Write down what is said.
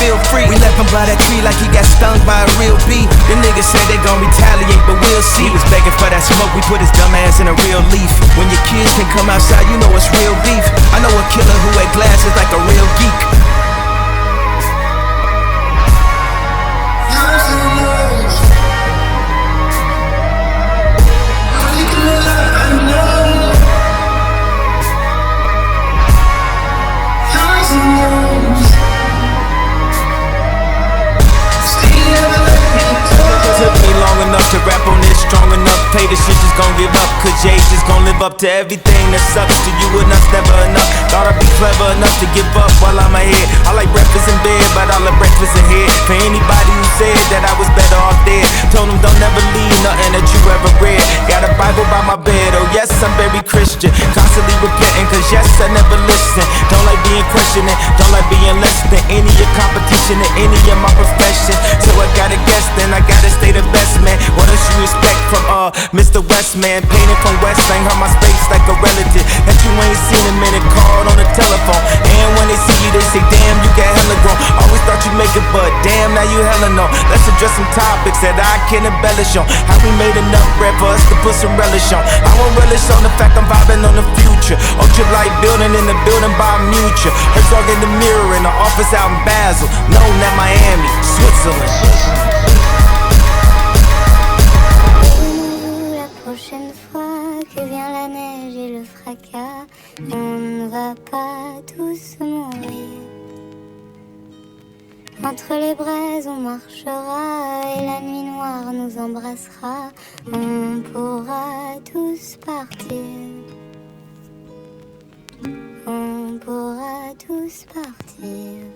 feel free. We left him by that tree like he got stung by a real bee. Them niggas said they gon' retaliate, but we'll see. He was begging for that smoke, we put his dumb ass in a real leaf. When your kids can come outside, you know it's real beef. I know a killer who had glasses like a real geek. Took me long enough to rap on this, strong enough. Pay the shit, just gon' give up. Cause Jay just gon' live up to everything that sucks. To you and us never enough. Thought I'd be clever enough to give up while I'm ahead. I like breakfast in bed, but I love breakfast ahead. For anybody who said that I was better off dead, told them don't never leave nothing that you ever read. Got a Bible by my bed, oh yes, I'm very Christian. Constantly repenting, cause yes, I never listen. Don't like being questioning, don't like being less than any of your competition in any of my profession. So I gotta guess, then I gotta stay the best, man. What else you expect from Mr. Westman? Painted from West, ain't hurt my space like a relative that you ain't seen a minute, called on the telephone. And when they see you, they say, damn, you got hella grown. Always thought you make it, but damn, now you hella know. Let's address some topics that I can embellish on. How we made enough bread for us to put some relish on. I won't relish on the fact I'm vibing on the future. Ultralight building in the building by Mutual. Herzog in the mirror in the office out in Basel. Known at Miami, Switzerland. La prochaine fois que vient la neige et le fracas, on ne va pas tous mourir. Entre les braises on marchera et la nuit noire nous embrassera. On pourra tous partir. On pourra tous partir.